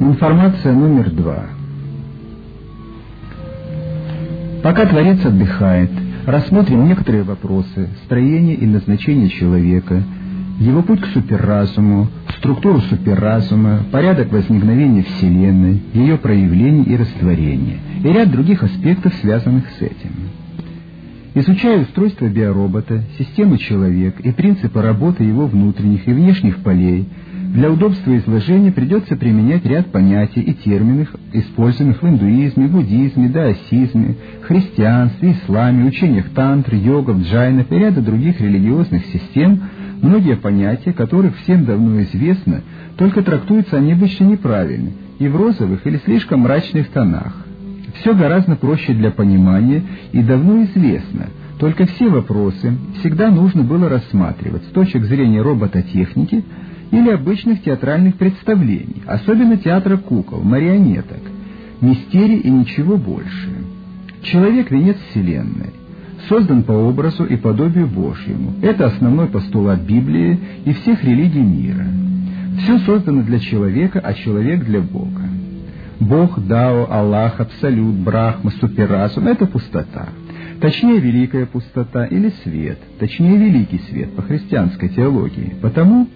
Информация номер 2. Пока Творец отдыхает, рассмотрим некоторые вопросы строения и назначения человека, его путь к суперразуму, структуру суперразума, порядок возникновения Вселенной, ее проявления и растворения, и ряд других аспектов, связанных с этим. Изучая устройство биоробота, систему человека и принципы работы его внутренних и внешних полей, для удобства изложения придется применять ряд понятий и терминов, используемых в индуизме, буддизме, даосизме, христианстве, исламе, учениях тантр, йогов, джайнов и ряда других религиозных систем, многие понятия, которых всем давно известно, только трактуются они обычно неправильно и в розовых или слишком мрачных тонах. Все гораздо проще для понимания и давно известно, только все вопросы всегда нужно было рассматривать с точки зрения робототехники или обычных театральных представлений, особенно театра кукол, марионеток, мистерий и ничего больше. Человек — венец Вселенной, создан по образу и подобию Божьему. Это основной постулат Библии и всех религий мира. Все создано для человека, а человек для Бога. Бог, Дао, Аллах, Абсолют, Брахма, суперразум — это пустота. Точнее, великая пустота или свет, точнее, великий свет по христианской теологии, потому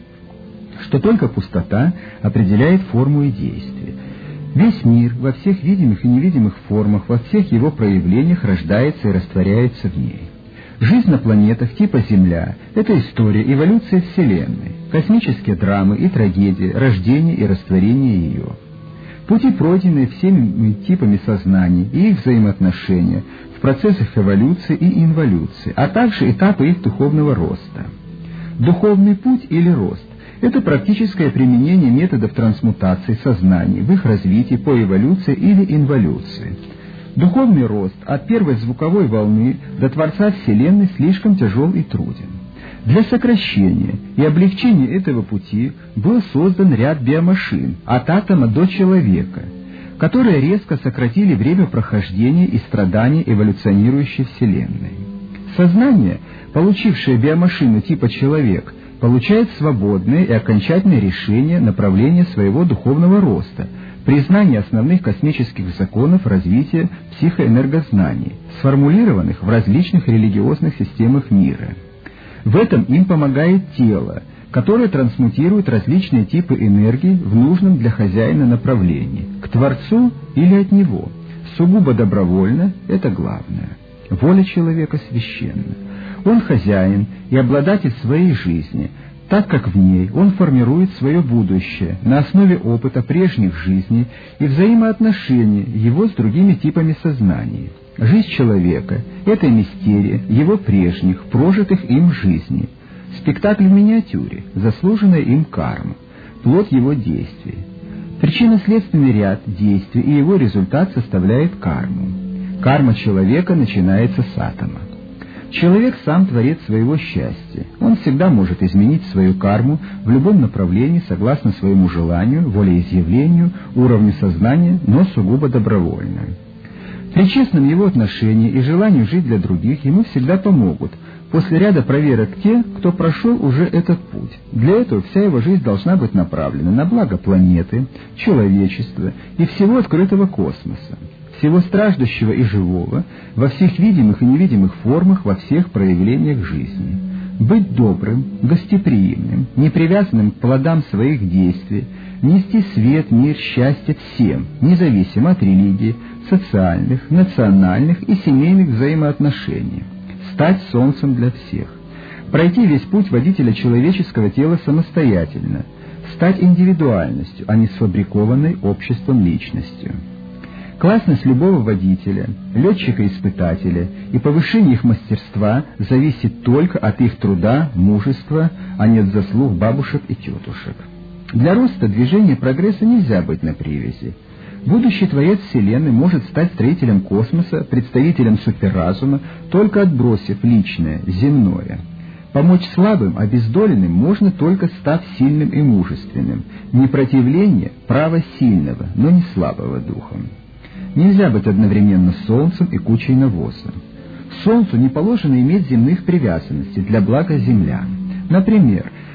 что только пустота определяет форму и действие. Весь мир во всех видимых и невидимых формах, во всех его проявлениях рождается и растворяется в ней. Жизнь на планетах типа Земля — это история, эволюция Вселенной, космические драмы и трагедии, рождение и растворение ее. Пути, пройденные всеми типами сознаний и их взаимоотношения в процессах эволюции и инволюции, а также этапы их духовного роста. Духовный путь или рост — это практическое применение методов трансмутации сознаний в их развитии по эволюции или инволюции. Духовный рост от первой звуковой волны до Творца Вселенной слишком тяжел и труден. Для сокращения и облегчения этого пути был создан ряд биомашин от атома до человека, которые резко сократили время прохождения и страданий эволюционирующей Вселенной. Сознание, получившее биомашину типа человек, получает свободное и окончательное решение направления своего духовного роста, признание основных космических законов развития психоэнергознаний, сформулированных в различных религиозных системах мира. В этом им помогает тело, которое трансмутирует различные типы энергии в нужном для хозяина направлении, к Творцу или от него. Сугубо добровольно — это главное. Воля человека священна. Он хозяин и обладатель своей жизни, так как в ней он формирует свое будущее на основе опыта прежних жизней и взаимоотношений его с другими типами сознания. Жизнь человека — это мистерия его прежних, прожитых им жизней. Спектакль в миниатюре, заслуженная им карма, плод его действий. Причинно-следственный ряд действий и его результат составляет карму. Карма человека начинается с атома. Человек сам творец своего счастья. Он всегда может изменить свою карму в любом направлении согласно своему желанию, волеизъявлению, уровню сознания, но сугубо добровольно. При честном его отношении и желанию жить для других ему всегда помогут после ряда проверок те, кто прошел уже этот путь. Для этого вся его жизнь должна быть направлена на благо планеты, человечества и всего открытого космоса, всего страждущего и живого, во всех видимых и невидимых формах, во всех проявлениях жизни. Быть добрым, гостеприимным, непривязанным к плодам своих действий, нести свет, мир, счастье всем, независимо от религии, социальных, национальных и семейных взаимоотношений. Стать солнцем для всех. Пройти весь путь водителя человеческого тела самостоятельно. Стать индивидуальностью, а не сфабрикованной обществом личностью. Классность любого водителя, летчика-испытателя и повышение их мастерства зависит только от их труда, мужества, а не от заслуг бабушек и тетушек. Для роста движения прогресса нельзя быть на привязи. Будущий творец Вселенной может стать строителем космоса, представителем суперразума, только отбросив личное, земное. Помочь слабым, обездоленным можно только став сильным и мужественным. Непротивление — право сильного, но не слабого духом. Нельзя быть одновременно солнцем и кучей навоза. Солнцу не положено иметь земных привязанностей для блага землян. Например,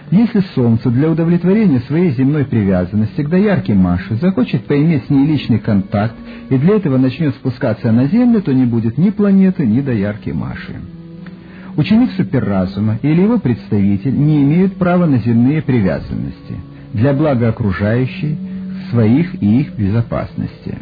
Если солнце для удовлетворения своей земной привязанности к доярке Маше захочет поиметь с ней личный контакт и для этого начнет спускаться на землю, то не будет ни планеты, ни доярки Маши. Ученик суперразума или его представитель не имеют права на земные привязанности для блага окружающей, своих и их безопасности.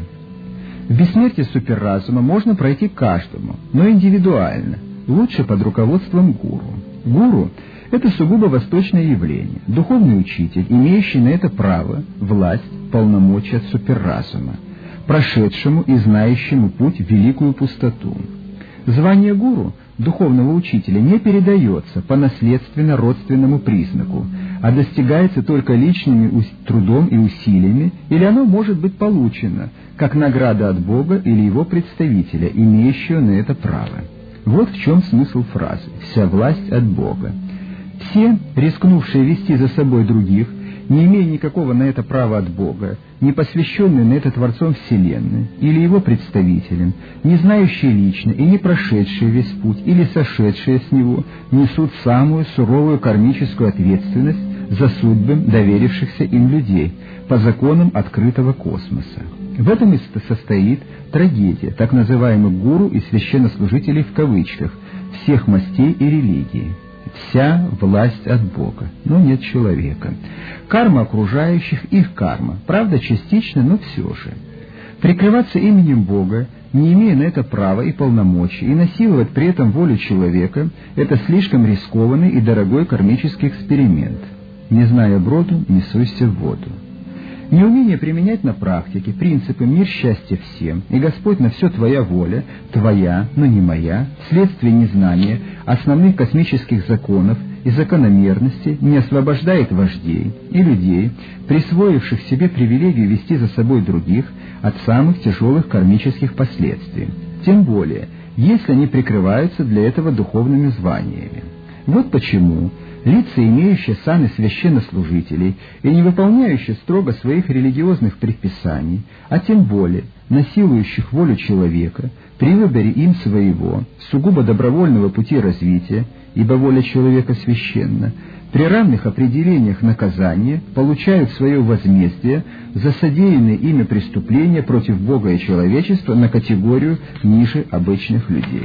В бессмертие суперразума можно пройти каждому, но индивидуально, лучше под руководством гуру. Гуру – это сугубо восточное явление, духовный учитель, имеющий на это право, власть, полномочия от суперразума, прошедшему и знающему путь в великую пустоту. Звание гуру, духовного учителя, не передается по наследственно-родственному признаку, а достигается только личным трудом и усилиями, или оно может быть получено, как награда от Бога или его представителя, имеющего на это право. Вот в чем смысл фразы «вся власть от Бога». Все, рискнувшие вести за собой других, не имея никакого на это права от Бога, не посвященные на это Творцом Вселенной или его представителем, не знающие лично и не прошедшие весь путь или сошедшие с него, несут самую суровую кармическую ответственность за судьбы доверившихся им людей по законам открытого космоса. В этом и состоит трагедия так называемых гуру и священнослужителей в кавычках всех мастей и религий. Вся власть от Бога, но нет человека. Карма окружающих — их карма, правда частично, но все же. Прикрываться именем Бога, не имея на это права и полномочий, и насиловать при этом волю человека — это слишком рискованный и дорогой кармический эксперимент. Не зная броду, не суйся в воду. Неумение применять на практике принципы «мир, счастье всем» и «Господь на все твоя воля», «твоя, но не моя», вследствие незнания основных космических законов и закономерностей не освобождает вождей и людей, присвоивших себе привилегию вести за собой других, от самых тяжелых кармических последствий, тем более, если они прикрываются для этого духовными званиями. Вот почему лица, имеющие саны священнослужителей и не выполняющие строго своих религиозных предписаний, а тем более насилующих волю человека при выборе им своего, сугубо добровольного пути развития, ибо воля человека священна, при равных определениях наказания получают свое возмездие за содеянные ими преступления против Бога и человечества на категорию ниже обычных людей.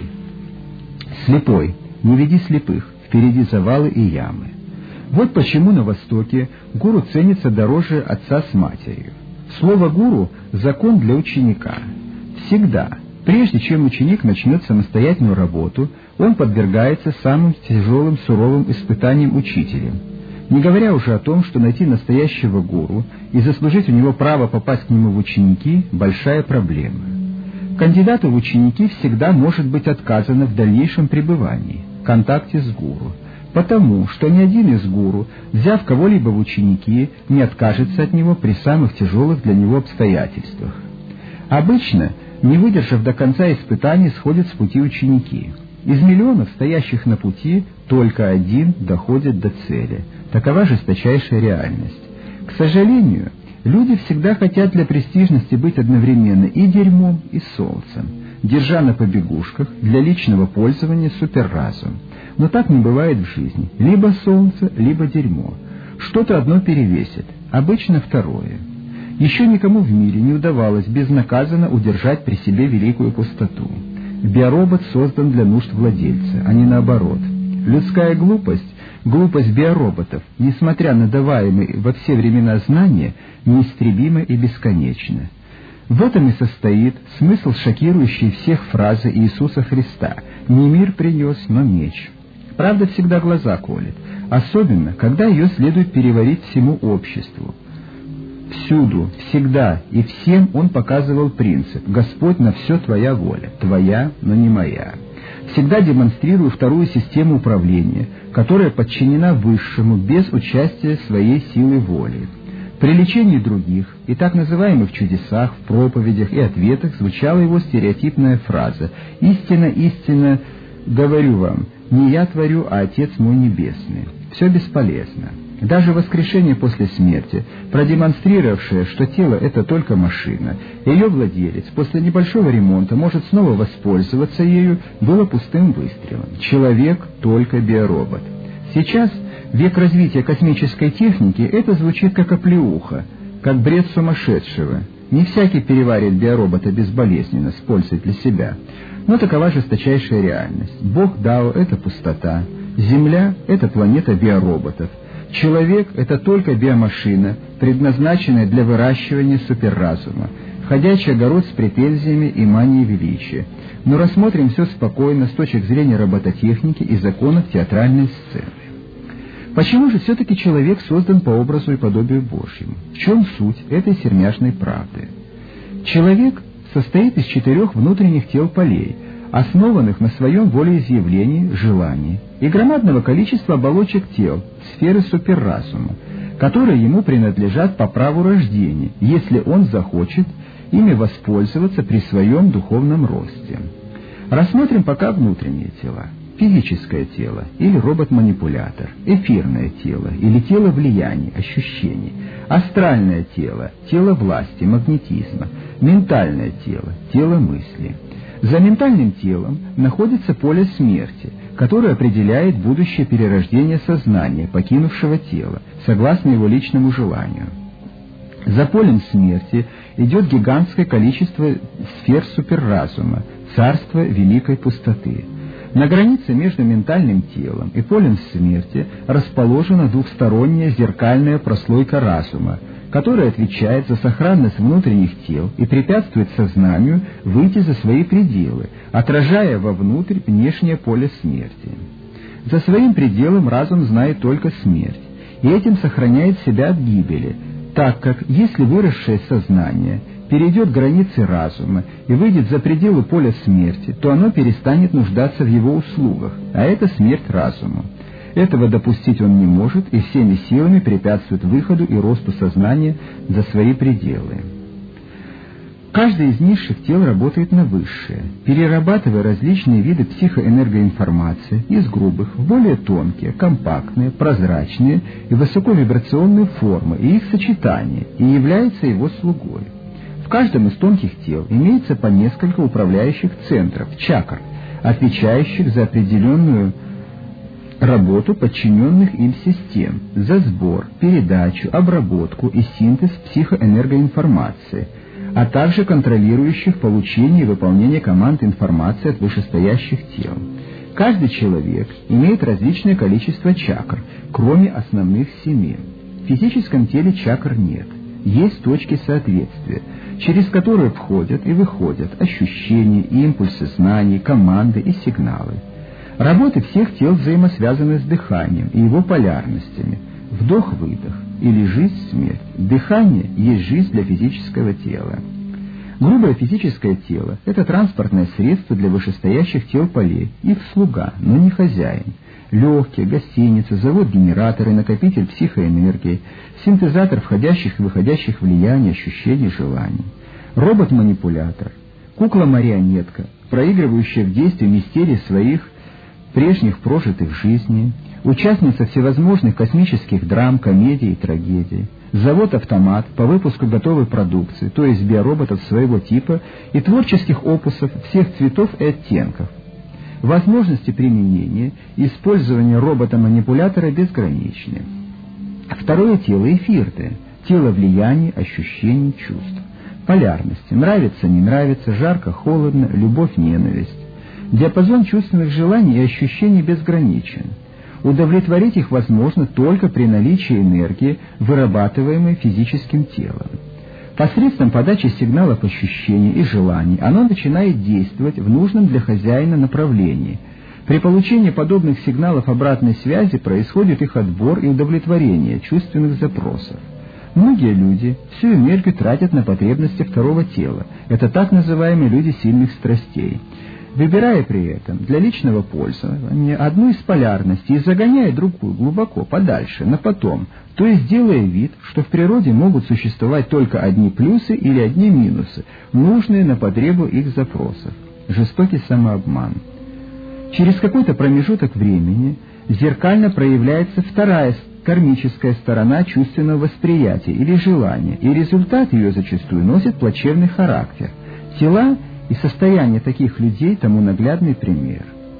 Слепой, не веди слепых, впереди завалы и ямы. Вот почему на Востоке гуру ценится дороже отца с матерью. Слово «гуру» — закон для ученика. Всегда, прежде чем ученик начнет самостоятельную работу, он подвергается самым тяжелым суровым испытаниям учителем. Не говоря уже о том, что найти настоящего гуру и заслужить у него право попасть к нему в ученики — большая проблема. Кандидату в ученики всегда может быть отказано в дальнейшем пребывании, контакте с гуру, потому что ни один из гуру, взяв кого-либо в ученики, не откажется от него при самых тяжелых для него обстоятельствах. Обычно, не выдержав до конца испытаний, сходят с пути ученики. Из миллионов, стоящих на пути, только один доходит до цели. Такова жесточайшая реальность. К сожалению, люди всегда хотят для престижности быть одновременно и дерьмом, и солнцем, держа на побегушках для личного пользования суперразум. Но так не бывает в жизни. Либо солнце, либо дерьмо. Что-то одно перевесит, обычно второе. Еще никому в мире не удавалось безнаказанно удержать при себе великую пустоту. Биоробот создан для нужд владельца, а не наоборот. Людская глупость, глупость биороботов, несмотря на даваемые во все времена знания, неистребима и бесконечна. В этом и состоит смысл шокирующей всех фразы Иисуса Христа «Не мир принес, но меч». Правда всегда глаза колет, особенно, когда ее следует переварить всему обществу. Всюду, всегда и всем он показывал принцип «Господь на все твоя воля, твоя, но не моя». Всегда демонстрируя вторую систему управления, которая подчинена высшему без участия своей силы воли. При лечении других и так называемых чудесах, в проповедях и ответах звучала его стереотипная фраза «Истинно, истинно говорю вам, не я творю, а Отец мой Небесный». Все бесполезно. Даже воскрешение после смерти, продемонстрировавшее, что тело — это только машина, ее владелец после небольшого ремонта может снова воспользоваться ею, было пустым выстрелом. Человек — только биоробот. Сейчас век развития космической техники это звучит как оплеуха, как бред сумасшедшего. Не всякий переварит биоробота безболезненно, с пользой для себя. Но такова жесточайшая реальность. Бог Дао — это пустота. Земля — это планета биороботов. Человек — это только биомашина, предназначенная для выращивания суперразума. Ходячий огород с претензиями и манией величия. Но рассмотрим все спокойно с точки зрения робототехники и законов театральной сцены. Почему же все-таки человек создан по образу и подобию Божьему? В чем суть этой сермяжной правды? Человек состоит из 4 внутренних тел полей, основанных на своем волеизъявлении, желании, и громадного количества оболочек тел, сферы суперразума, которые ему принадлежат по праву рождения, если он захочет ими воспользоваться при своем духовном росте. Рассмотрим пока внутренние тела. Физическое тело или робот-манипулятор, эфирное тело или тело влияний, ощущений, астральное тело, тело власти, магнетизма, ментальное тело, тело мысли. За ментальным телом находится поле смерти, которое определяет будущее перерождение сознания, покинувшего тело, согласно его личному желанию. За полем смерти идет гигантское количество сфер суперразума, царство великой пустоты. На границе между ментальным телом и полем смерти расположена двухсторонняя зеркальная прослойка разума, которая отвечает за сохранность внутренних тел и препятствует сознанию выйти за свои пределы, отражая вовнутрь внешнее поле смерти. За своим пределом разум знает только смерть, и этим сохраняет себя от гибели, так как, если выросшее сознание перейдет границы разума и выйдет за пределы поля смерти, то оно перестанет нуждаться в его услугах, а это смерть разуму. Этого допустить он не может и всеми силами препятствует выходу и росту сознания за свои пределы. Каждое из низших тел работает на высшее, перерабатывая различные виды психоэнергоинформации из грубых в более тонкие, компактные, прозрачные и высоковибрационные формы и их сочетание, и является его слугой. В каждом из тонких тел имеется по несколько управляющих центров, чакр, отвечающих за определенную работу подчиненных им систем, за сбор, передачу, обработку и синтез психоэнергоинформации, а также контролирующих получение и выполнение команд информации от вышестоящих тел. Каждый человек имеет различное количество чакр, кроме основных 7. В физическом теле чакр нет. Есть точки соответствия, через которые входят и выходят ощущения, импульсы, знания, команды и сигналы. Работы всех тел взаимосвязаны с дыханием и его полярностями. Вдох-выдох или жизнь-смерть. Дыхание есть жизнь для физического тела. Грубое физическое тело – это транспортное средство для вышестоящих тел полей, их слуга, но не хозяин. Легкие, гостиница, завод-генератор и накопитель психоэнергии, синтезатор входящих и выходящих влияний, ощущений, желаний. Робот-манипулятор, кукла-марионетка, проигрывающая в действии мистерии своих прежних прожитых жизней, участница всевозможных космических драм, комедий и трагедий, завод-автомат по выпуску готовой продукции, то есть биороботов своего типа и творческих опусов всех цветов и оттенков. Возможности применения и использования робота-манипулятора безграничны. Второе тело — эфирное, тело влияний, ощущений, чувств. Полярности — нравится, не нравится, жарко, холодно, любовь, ненависть. Диапазон чувственных желаний и ощущений безграничен. Удовлетворить их возможно только при наличии энергии, вырабатываемой физическим телом. Посредством подачи сигналов ощущений и желаний оно начинает действовать в нужном для хозяина направлении. При получении подобных сигналов обратной связи происходит их отбор и удовлетворение чувственных запросов. Многие люди всю энергию тратят на потребности второго тела. Это так называемые люди сильных страстей. Выбирая при этом для личного пользования одну из полярностей и загоняя другую глубоко подальше, на потом, то есть делая вид, что в природе могут существовать только одни плюсы или одни минусы, нужные на потребу их запросов. Жестокий самообман. Через какой-то промежуток времени зеркально проявляется вторая кармическая сторона чувственного восприятия или желания, и результат ее зачастую носит плачевный характер. Тела и состояние таких людей тому наглядный пример.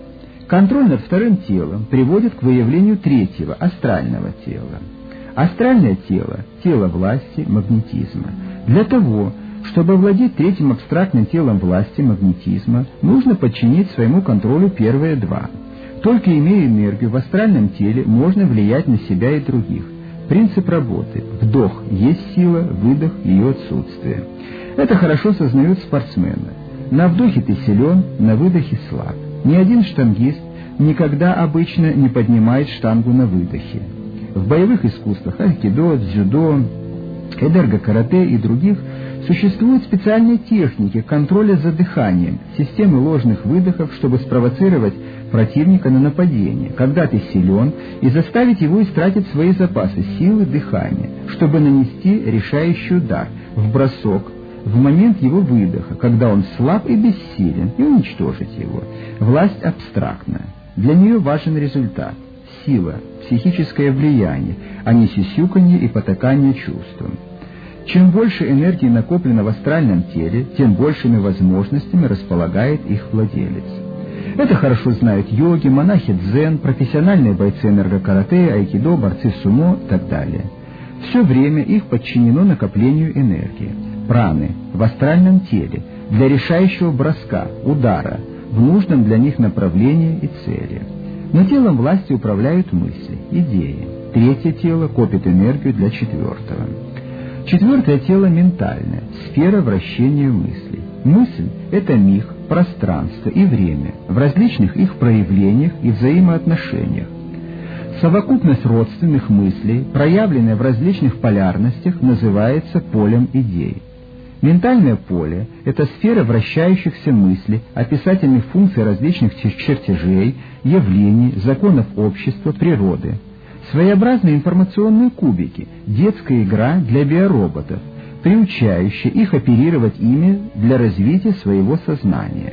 Контроль над вторым телом приводит к выявлению третьего, астрального тела. Астральное тело – тело власти, магнетизма. Для того, чтобы овладеть третьим абстрактным телом власти, магнетизма, нужно подчинить своему контролю первые два. Только имея энергию в астральном теле, можно влиять на себя и других. Принцип работы – вдох есть сила, выдох – ее отсутствие. Это хорошо сознают спортсмены. На вдохе ты силен, на выдохе слаб. Ни один штангист никогда обычно не поднимает штангу на выдохе. В боевых искусствах айкидо, дзюдо, эдерго-карате и других существуют специальные техники контроля за дыханием, системы ложных выдохов, чтобы спровоцировать противника на нападение, когда ты силен, и заставить его истратить свои запасы силы дыхания, чтобы нанести решающий удар, в бросок, в момент его выдоха, когда он слаб и бессилен, и уничтожить его. Власть абстрактная. Для нее важен результат, сила, психическое влияние, а не сюсюканье и потакание чувствам. Чем больше энергии накоплено в астральном теле, тем большими возможностями располагает их владелец. Это хорошо знают йоги, монахи дзен, профессиональные бойцы энергокарате, айкидо, борцы сумо и так далее. Все время их подчинено накоплению энергии, праны, в астральном теле, для решающего броска, удара, в нужном для них направлении и цели. Но телом власти управляют мысли, идеи. Третье тело копит энергию для четвертого. Четвертое тело ментальное, сфера вращения мыслей. Мысль – это миг, пространство и время в различных их проявлениях и взаимоотношениях. Совокупность родственных мыслей, проявленная в различных полярностях, называется полем идей. Ментальное поле – это сфера вращающихся мыслей, описательных функций различных чертежей, явлений, законов общества, природы. Своеобразные информационные кубики – детская игра для биороботов, приучающая их оперировать ими для развития своего сознания.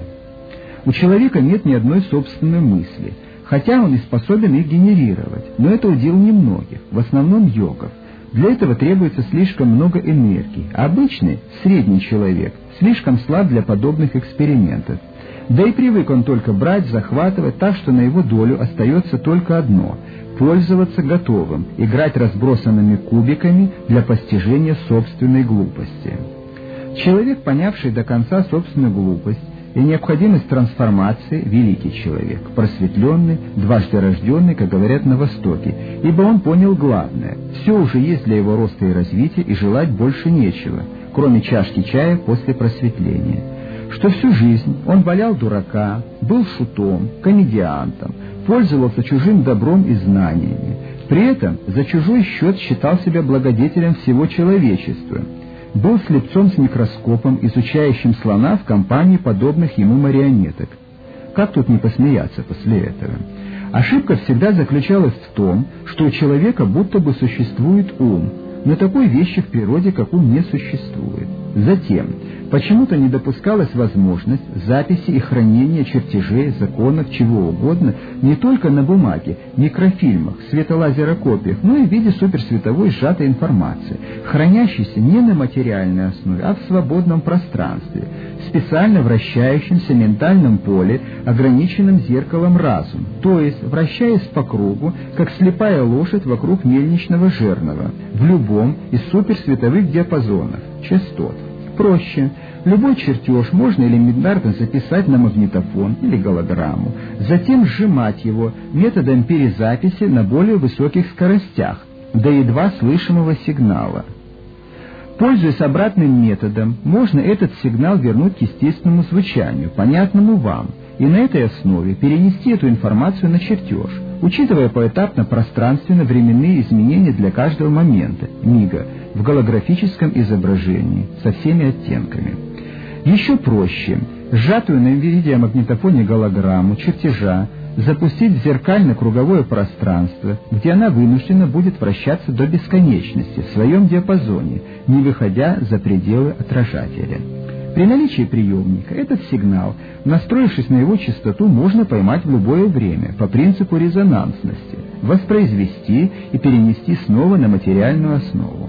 У человека нет ни одной собственной мысли, хотя он и способен их генерировать, но это удел немногих, в основном йогов. Для этого требуется слишком много энергии, а обычный, средний человек, слишком слаб для подобных экспериментов. Да и привык он только брать, захватывать, так что на его долю остается только одно – пользоваться готовым, играть разбросанными кубиками для постижения собственной глупости. Человек, понявший до конца собственную глупость и необходимость трансформации, великий человек, просветленный, дважды рожденный, как говорят на Востоке, ибо он понял главное – все уже есть для его роста и развития, и желать больше нечего, кроме чашки чая после просветления. Что всю жизнь он валял дурака, был шутом, комедиантом, пользовался чужим добром и знаниями. При этом за чужой счет считал себя благодетелем всего человечества. Был слепцом с микроскопом, изучающим слона в компании подобных ему марионеток. Как тут не посмеяться после этого? Ошибка всегда заключалась в том, что у человека будто бы существует ум, но такой вещи в природе, как ум, не существует. Затем, почему-то не допускалась возможность записи и хранения чертежей, законов, чего угодно, не только на бумаге, микрофильмах, светолазерокопиях, но и в виде суперсветовой сжатой информации, хранящейся не на материальной основе, а в свободном пространстве, специально вращающемся ментальном поле, ограниченным зеркалом разума, то есть вращаясь по кругу, как слепая лошадь вокруг мельничного жернова, в любом из суперсветовых диапазонов, частот. Проще. Любой чертеж можно элементарно записать на магнитофон или голограмму, затем сжимать его методом перезаписи на более высоких скоростях, до едва слышимого сигнала. Пользуясь обратным методом, можно этот сигнал вернуть к естественному звучанию, понятному вам, и на этой основе перенести эту информацию на чертеж, учитывая поэтапно пространственно-временные изменения для каждого момента, мига, в голографическом изображении, со всеми оттенками. Еще проще, сжатую на видеомагнитофоне голограмму чертежа запустить в зеркально-круговое пространство, где она вынуждена будет вращаться до бесконечности в своем диапазоне, не выходя за пределы отражателя. При наличии приемника этот сигнал, настроившись на его частоту, можно поймать в любое время по принципу резонансности, воспроизвести и перенести снова на материальную основу.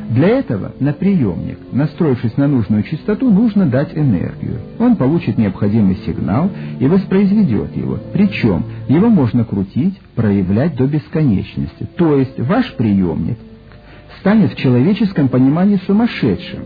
Для этого на приемник, настроившись на нужную частоту, нужно дать энергию. Он получит необходимый сигнал и воспроизведет его. Причем его можно крутить, проявлять до бесконечности. То есть ваш приемник станет в человеческом понимании сумасшедшим,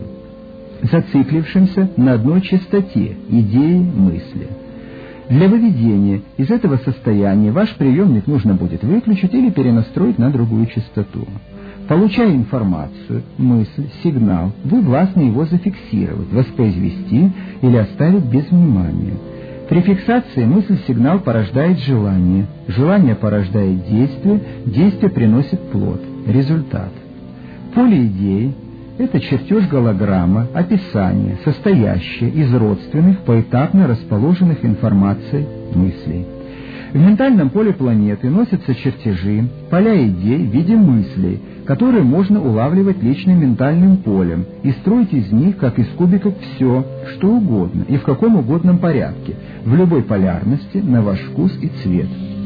зациклившимся на одной частоте идеи, мысли. Для выведения из этого состояния ваш приемник нужно будет выключить или перенастроить на другую частоту. Получая информацию, мысль, сигнал, вы властны его зафиксировать, воспроизвести или оставить без внимания. При фиксации мысль-сигнал порождает желание, желание порождает действие, действие приносит плод, результат. Поле идеи – это чертеж голограмма, описание, состоящее из родственных, поэтапно расположенных информаций, мыслей. В ментальном поле планеты носятся чертежи, поля идей в виде мыслей, которые можно улавливать личным ментальным полем и строить из них, как из кубиков, все, что угодно и в каком угодном порядке, в любой полярности, на ваш вкус и цвет.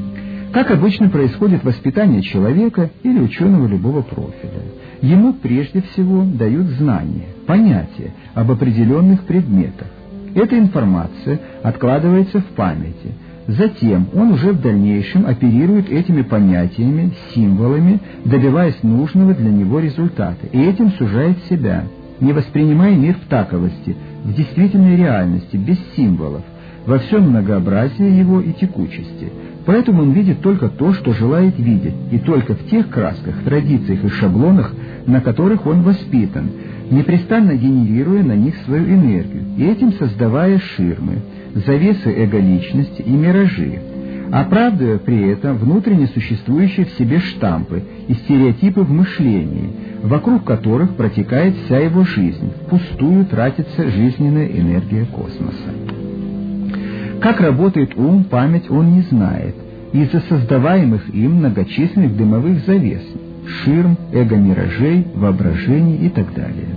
Как обычно происходит воспитание человека или ученого любого профиля. Ему прежде всего дают знания, понятия об определенных предметах. Эта информация откладывается в памяти. Затем он уже в дальнейшем оперирует этими понятиями, символами, добиваясь нужного для него результата, и этим сужает себя, не воспринимая мир в таковости, в действительной реальности, без символов, во всем многообразии его и текучести. Поэтому он видит только то, что желает видеть, и только в тех красках, традициях и шаблонах, на которых он воспитан, непрестанно генерируя на них свою энергию, и этим создавая ширмы, завесы эго-личности и миражи, оправдывая при этом внутренне существующие в себе штампы и стереотипы в мышлении, вокруг которых протекает вся его жизнь, впустую тратится жизненная энергия космоса. Как работает ум, память он не знает, из-за создаваемых им многочисленных дымовых завес, ширм, эго-миражей, воображений и так далее.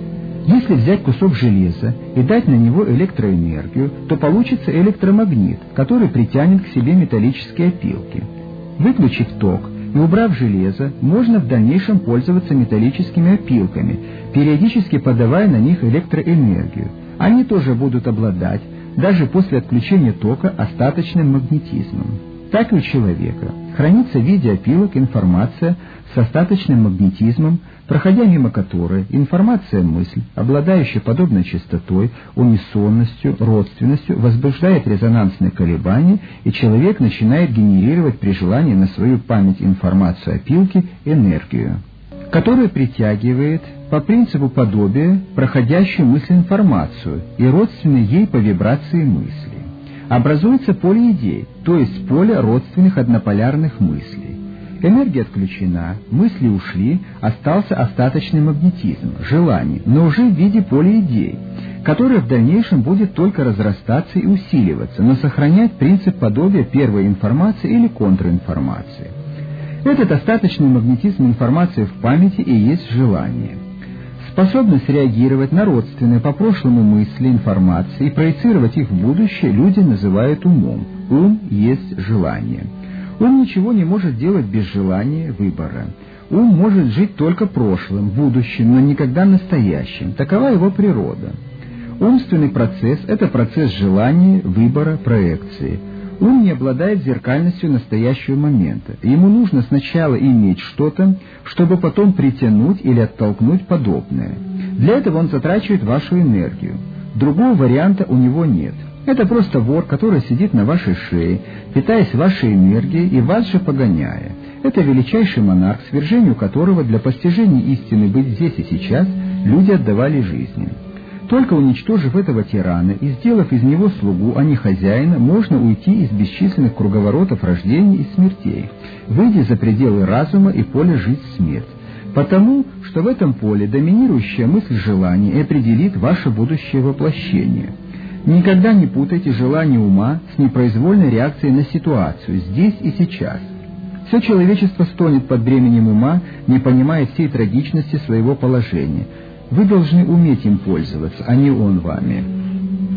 Если взять кусок железа и дать на него электроэнергию, то получится электромагнит, который притянет к себе металлические опилки. Выключив ток и убрав железо, можно в дальнейшем пользоваться металлическими опилками, периодически подавая на них электроэнергию. Они тоже будут обладать, даже после отключения тока, остаточным магнетизмом. Так и у человека хранится в виде опилок информация с остаточным магнетизмом, проходя мимо которой информация-мысль, обладающая подобной частотой, унисонностью, родственностью, возбуждает резонансные колебания, и человек начинает генерировать при желании на свою память информацию опилки энергию, которая притягивает по принципу подобия проходящую мысль-информацию и родственные ей по вибрации мысли. Образуется поле идей, то есть поле родственных однополярных мыслей. Энергия отключена, мысли ушли, остался остаточный магнетизм, желание, но уже в виде поля идей, которое в дальнейшем будет только разрастаться и усиливаться, но сохранять принцип подобия первой информации или контринформации. Этот остаточный магнетизм информации в памяти и есть желание. Способность реагировать на родственные по прошлому мысли, информации и проецировать их в будущее люди называют умом. Ум есть желание. Ум ничего не может делать без желания, выбора. Ум может жить только прошлым, будущим, но никогда настоящим. Такова его природа. Умственный процесс – это процесс желания, выбора, проекции. Ум не обладает зеркальностью настоящего момента. Ему нужно сначала иметь что-то, чтобы потом притянуть или оттолкнуть подобное. Для этого он затрачивает вашу энергию. Другого варианта у него нет. Это просто вор, который сидит на вашей шее, питаясь вашей энергией и вас же погоняя. Это величайший монарх, свержению которого для постижения истины быть здесь и сейчас люди отдавали жизни. Только уничтожив этого тирана и сделав из него слугу, а не хозяина, можно уйти из бесчисленных круговоротов рождений и смертей, выйдя за пределы разума и поля жизнь-смерть. Потому, что в этом поле доминирующая мысль желания и определит ваше будущее воплощение. Никогда не путайте желание ума с непроизвольной реакцией на ситуацию, здесь и сейчас. Все человечество стонет под бременем ума, не понимая всей трагичности своего положения. Вы должны уметь им пользоваться, а не он вами.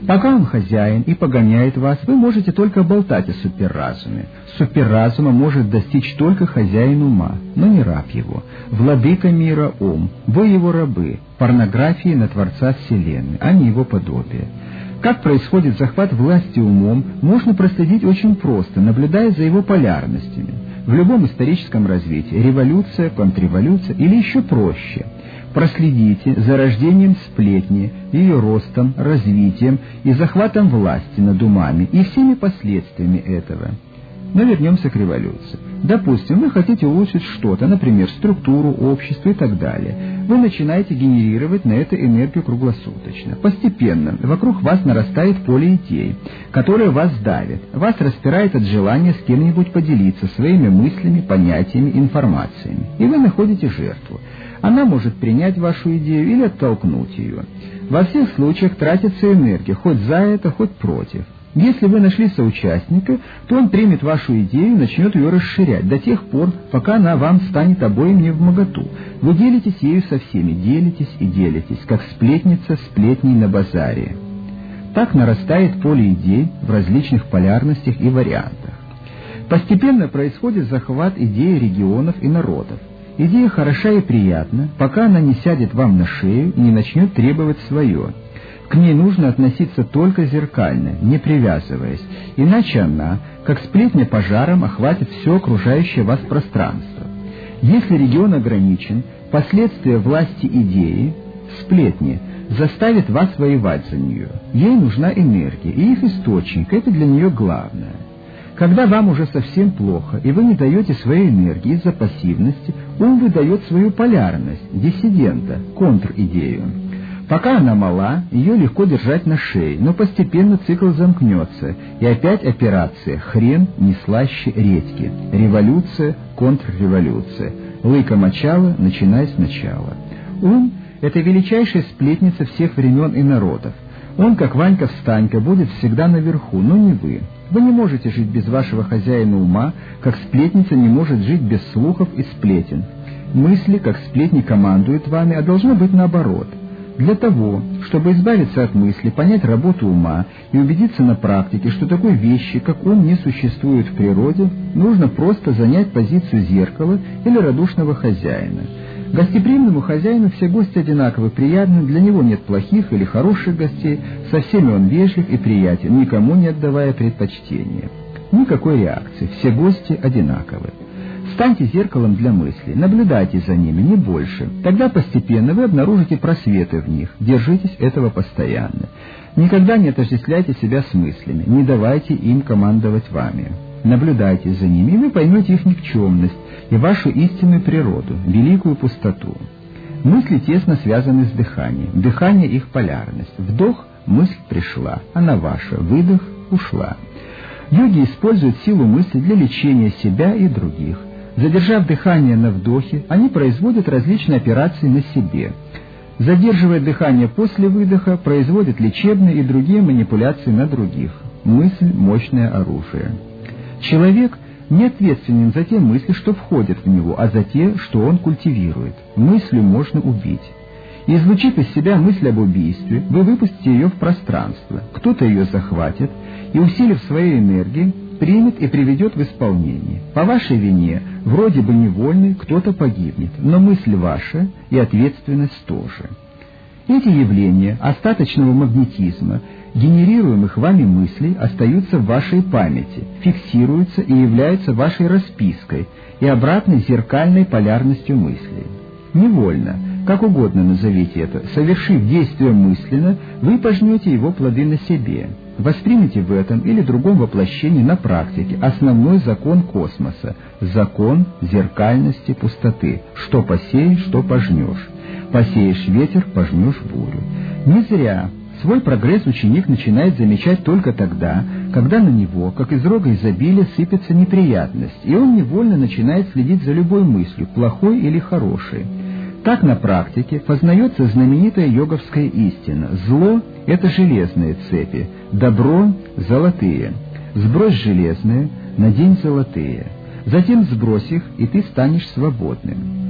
Пока он хозяин и погоняет вас, вы можете только болтать о суперразуме. Суперразума может достичь только хозяин ума, но не раб его. Владыка мира ум, вы его рабы, порнографии на Творца Вселенной, а не его подобие. Как происходит захват власти умом, можно проследить очень просто, наблюдая за его полярностями. В любом историческом развитии революция, контрреволюция или еще проще. Проследите за рождением сплетни, ее ростом, развитием и захватом власти над умами и всеми последствиями этого. Но вернемся к революции. Допустим, вы хотите улучшить что-то, например, структуру, общество и так далее. Вы начинаете генерировать на это энергию круглосуточно. Постепенно вокруг вас нарастает поле идей, которое вас давит, вас распирает от желания с кем-нибудь поделиться своими мыслями, понятиями, информациями. И вы находите жертву. Она может принять вашу идею или оттолкнуть ее. Во всех случаях тратится энергия, хоть за это, хоть против. Если вы нашли соучастника, то он примет вашу идею и начнет ее расширять до тех пор, пока она вам станет обоим невмоготу. Вы делитесь ею со всеми, делитесь и делитесь, как сплетница сплетней на базаре. Так нарастает поле идей в различных полярностях и вариантах. Постепенно происходит захват идей регионов и народов. Идея хороша и приятна, пока она не сядет вам на шею и не начнет требовать свое. К ней нужно относиться только зеркально, не привязываясь, иначе она, как сплетня пожаром, охватит все окружающее вас пространство. Если регион ограничен, последствия власти идеи, сплетни, заставит вас воевать за нее. Ей нужна энергия, и их источник — это для нее главное. Когда вам уже совсем плохо, и вы не даете своей энергии из-за пассивности, ум выдает свою полярность, диссидента, контр-идею. Пока она мала, ее легко держать на шее, но постепенно цикл замкнется, и опять операция «хрен не слаще редьки», революция, контрреволюция, лыка мочала, начинай сначала. Ум — это величайшая сплетница всех времен и народов. Он, как Ванька-встанька, будет всегда наверху, но не вы. Вы не можете жить без вашего хозяина ума, как сплетница не может жить без слухов и сплетен. Мысли, как сплетни, командуют вами, а должно быть наоборот. Для того, чтобы избавиться от мысли, понять работу ума и убедиться на практике, что такой вещи, как ум, не существует в природе, нужно просто занять позицию зеркала или радушного хозяина. Гостеприимному хозяину все гости одинаково приятны, для него нет плохих или хороших гостей, со всеми он вежлив и приятен, никому не отдавая предпочтения. Никакой реакции, все гости одинаковы. Станьте зеркалом для мыслей, наблюдайте за ними, не больше. Тогда постепенно вы обнаружите просветы в них, держитесь этого постоянно. Никогда не отождествляйте себя с мыслями, не давайте им командовать вами. Наблюдайте за ними, и вы поймете их никчемность и вашу истинную природу, великую пустоту. Мысли тесно связаны с дыханием, дыхание — их полярность. Вдох — мысль пришла, она ваша, выдох — ушла. Йоги используют силу мысли для лечения себя и других. Задержав дыхание на вдохе, они производят различные операции на себе. Задерживая дыхание после выдоха, производят лечебные и другие манипуляции на других. Мысль — мощное оружие. Человек не ответственен за те мысли, что входят в него, а за те, что он культивирует. Мыслью можно убить. Излучив из себя мысль об убийстве, вы выпустите ее в пространство. Кто-то ее захватит и, усилив своей энергией, примет и приведет в исполнение. По вашей вине, вроде бы невольной, кто-то погибнет, но мысль ваша и ответственность тоже. Эти явления остаточного магнетизма, генерируемых вами мыслей, остаются в вашей памяти, фиксируются и являются вашей распиской и обратной зеркальной полярностью мыслей. Невольно, как угодно назовите это, совершив действие мысленно, вы пожнете его плоды на себе. Воспримите в этом или другом воплощении на практике основной закон космоса, закон зеркальности пустоты. Что посеешь, что пожнешь. Посеешь ветер, пожнешь бурю. Не зря свой прогресс ученик начинает замечать только тогда, когда на него, как из рога изобилия, сыпется неприятность, и он невольно начинает следить за любой мыслью, плохой или хорошей. Так на практике познается знаменитая йоговская истина. Зло — это железные цепи, добро — золотые. Сбрось железные, надень золотые. Затем сбрось их, и ты станешь свободным.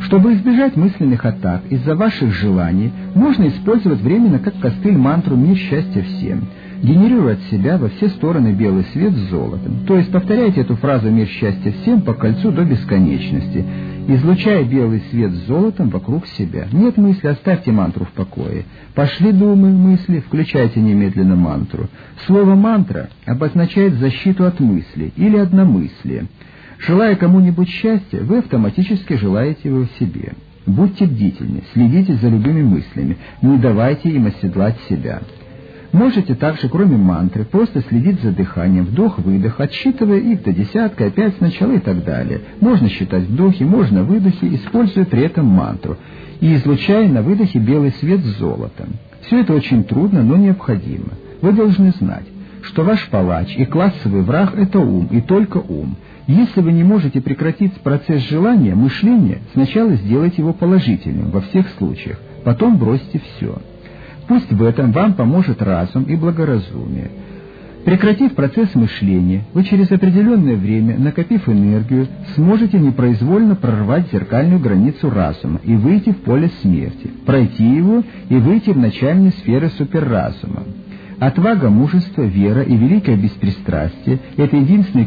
Чтобы избежать мысленных атак из-за ваших желаний, можно использовать временно как костыль мантру «Мир, счастья всем», генерируя от себя во все стороны белый свет с золотом. То есть повторяйте эту фразу «Мир, счастья всем» по кольцу до бесконечности, излучая белый свет с золотом вокруг себя. Нет мысли, оставьте мантру в покое. Пошли думы, мысли, включайте немедленно мантру. Слово «мантра» обозначает защиту от мысли или одномыслие. Желая кому-нибудь счастья, вы автоматически желаете его себе. Будьте бдительны, следите за любыми мыслями, не давайте им оседлать себя. Можете также, кроме мантры, просто следить за дыханием, вдох-выдох, отсчитывая их до десятка, опять сначала и так далее. Можно считать вдохи, можно выдохи, используя при этом мантру, и излучая на выдохе белый свет с золотом. Все это очень трудно, но необходимо. Вы должны знать, что ваш палач и классовый враг — это ум, и только ум. Если вы не можете прекратить процесс желания, мышления, сначала сделайте его положительным во всех случаях, потом бросьте все. Пусть в этом вам поможет разум и благоразумие. Прекратив процесс мышления, вы через определенное время, накопив энергию, сможете непроизвольно прорвать зеркальную границу разума и выйти в поле смерти, пройти его и выйти в начальные сферы суперразума. Отвага, мужество, вера и великое беспристрастие — это единственные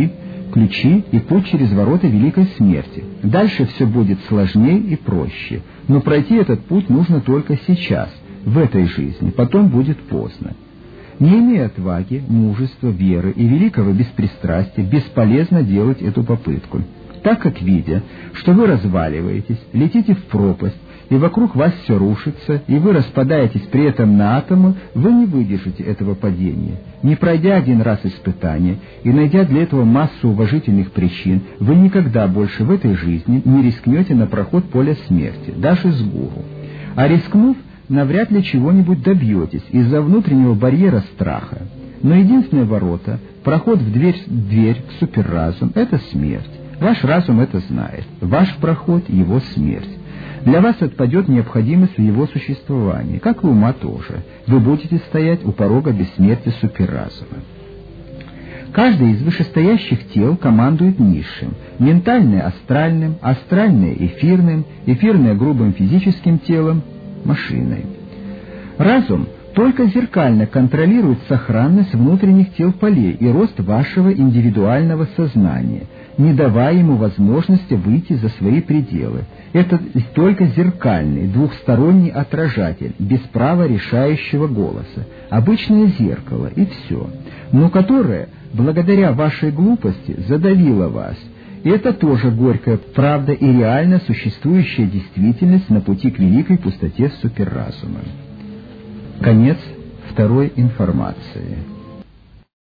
ключи и путь через ворота великой смерти. Дальше все будет сложнее и проще, но пройти этот путь нужно только сейчас, в этой жизни, потом будет поздно. Не имея отваги, мужества, веры и великого беспристрастия, бесполезно делать эту попытку, так как, видя, что вы разваливаетесь, летите в пропасть, и вокруг вас все рушится, и вы распадаетесь при этом на атомы, вы не выдержите этого падения. Не пройдя один раз испытание и найдя для этого массу уважительных причин, вы никогда больше в этой жизни не рискнете на проход поля смерти, даже с гуру. А рискнув, навряд ли чего-нибудь добьетесь из-за внутреннего барьера страха. Но единственные ворота, проход в дверь в суперразум — это смерть. Ваш разум это знает. Ваш проход — его смерть. Для вас отпадет необходимость в его существовании, как и ума тоже. Вы будете стоять у порога бессмертия суперразума. Каждый из вышестоящих тел командует низшим. Ментальное — астральным, астральное — эфирным, эфирное — грубым физическим телом, машиной. Разум только зеркально контролирует сохранность внутренних тел полей и рост вашего индивидуального сознания, не давая ему возможности выйти за свои пределы. Это только зеркальный, двухсторонний отражатель, без права решающего голоса, обычное зеркало и все, но которое, благодаря вашей глупости, задавило вас. И это тоже горькая правда и реально существующая действительность на пути к великой пустоте суперразума. Конец второй информации.